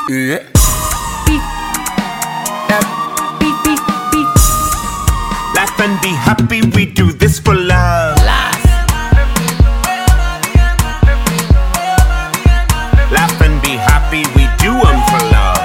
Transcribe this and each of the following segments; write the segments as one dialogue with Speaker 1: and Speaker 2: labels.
Speaker 1: Yeah.
Speaker 2: Laugh and be happy, we do this for love. Laugh and be happy, we do 'em for love.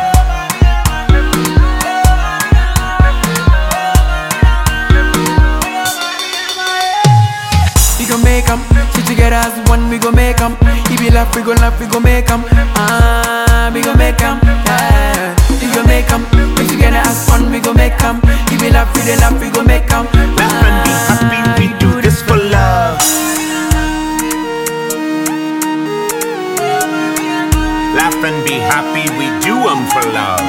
Speaker 1: We gon' make 'em, sit together as one, we gon' make 'em. If you laugh, we gon' make 'em. We gon' make 'em, yeah. We gon' make 'em, sit together as one, we gon' make 'em. If you laugh, we gon' make 'em.
Speaker 2: Laugh and be happy, we do this for love. Laugh and be happy, we do 'em for love.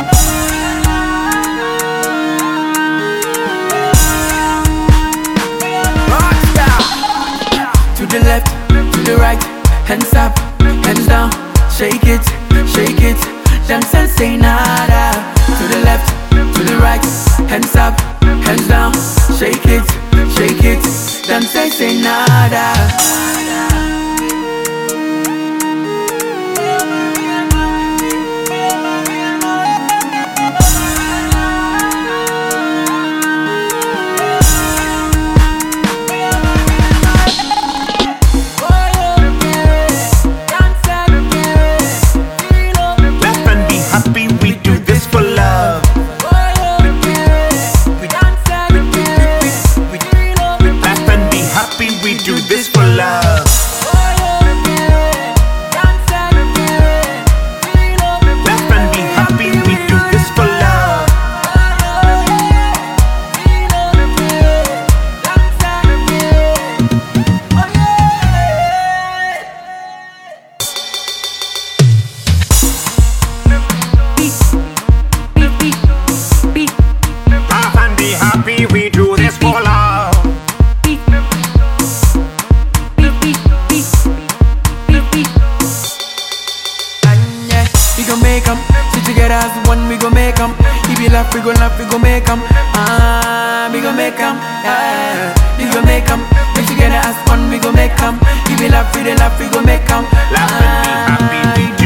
Speaker 1: To the left, to the right, hands up, hands down, shake it, them say nada. To the left, to the right, hands up, hands down, shake it, them say nada.
Speaker 2: Happy, we do this for love. Laugh and be happy, we do this for love. Laugh and be happy, we do this for love. Laugh and be happy, we do this for love.
Speaker 1: We gon' make 'em, sit together as one, we gon' make 'em. If you laugh, we gon' make 'em. We gon' make 'em, yeah. We gon' make 'em, sit together as one, we gon' make 'em. If you laugh, we gon' make 'em.
Speaker 2: Laugh and be happy, we do